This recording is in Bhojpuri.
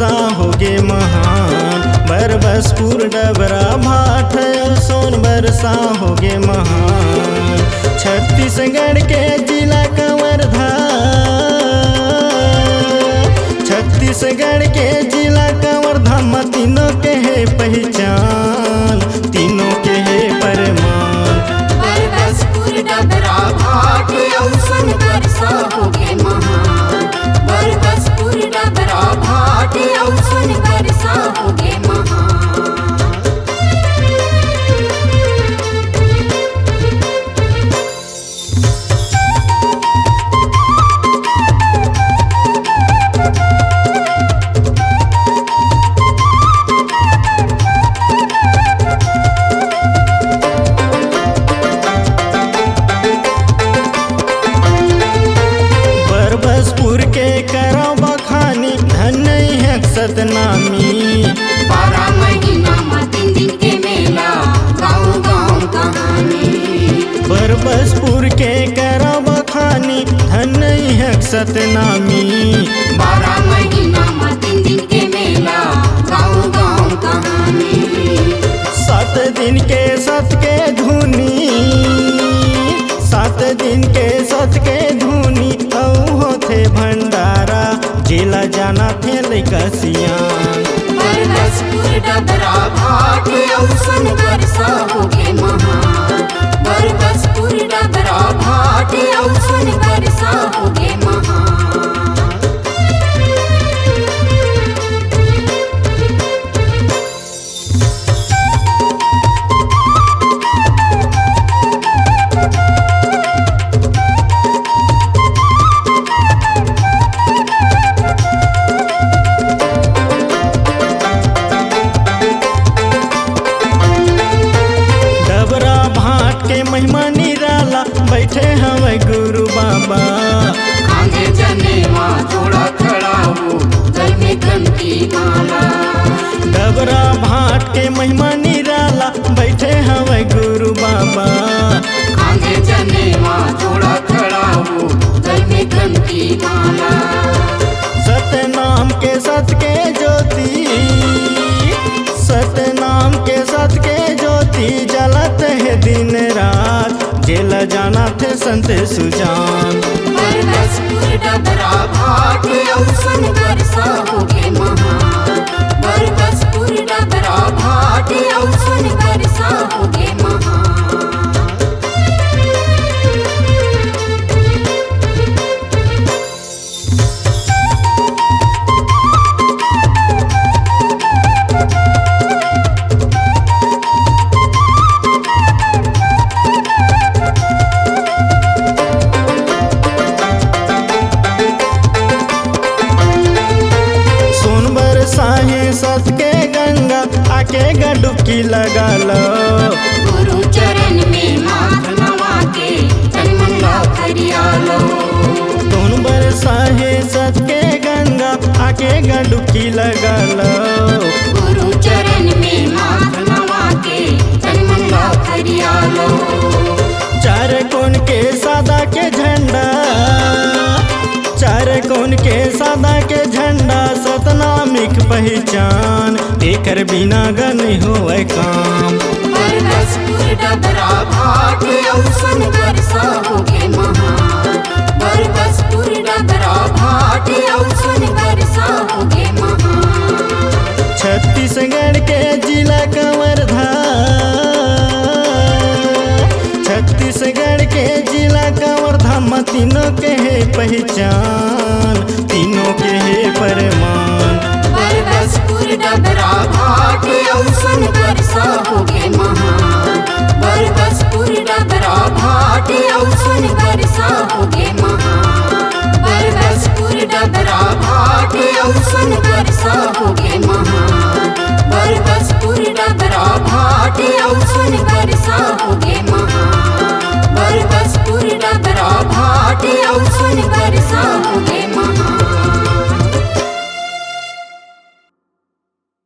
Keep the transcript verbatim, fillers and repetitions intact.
बरसा होगे महान। बरबसपुर डबरा भाट सोन बरसा होगे महान। छत्तीसगढ़ के जिला कंवरधाम, छत्तीसगढ़ के जिला कंवरधाम तीनों के है पहचान, तीनों के है परमान। बरबसपुर डबरा भाट सोन बरसा होगे महान। बरबसपुर डबरा भाट सोन बरसा होगे महान। बरबसपुर के करो बखानी धन है सतनामी। बारह महीना में तीन दिन के मेला गाँव गाँव कहानी। बरबसपुर के करो बखानी धन है सतनामी। बारह महीना में तीन दिन के मेला गाँव गाँव कहानी। सात दिन के सत के धुनी, सात दिन के सत के धुनी औ होथे भंडारा, जिला जाना थे लइका सियान। बरबसपुर डबरा भाट सोन बरसा होगे महान। बरबसपुर डबरा भाट सोन बरसा होगे महान। महिमा निराला बैठे हवे गुरु बाबा। कांधे जनेवा जोड़ा खड़ा हो गल में घंटी माला। डबरा भाट के महिमा निराला बैठे हवे गुरु बाबा। कांधे जनेवा जोड़ा खड़ा हो गल में घंटी माला। सतनाम के सत के ज्योति, सतनाम के सत के ज्योति जलत है दिन रात, जेल जाना थे संत सुजान। बरबसपुर डबरा भाट सोन बरसा होगे महान। बरबसपुर डबरा भाट सोन बरसा होगे महान। सत के गंगा आके डुबकी लगा लो। गुरु चरण में माथ नवा के तन मन ला करिया लो। तुम बरसा है सत के गंगा आके डुबकी लगा लो। गुरु चरण में माथ नवा के तन मन ला करिया लो। चार कोन के सादा के झंडा, चार कोन के सादा के झंडा सतनामिक पहचान, एकर बिना ग नहीं होए काम। बरबसपुर डबरा भाट सोन बरसा होगे महान। बरबसपुर डबरा भाट सोन बरसा होगे महान। छत्तीसगढ़ के जिला कंवरधाम, छत्तीसगढ़ के जिला कंवरधाम तीनों के है पहचान।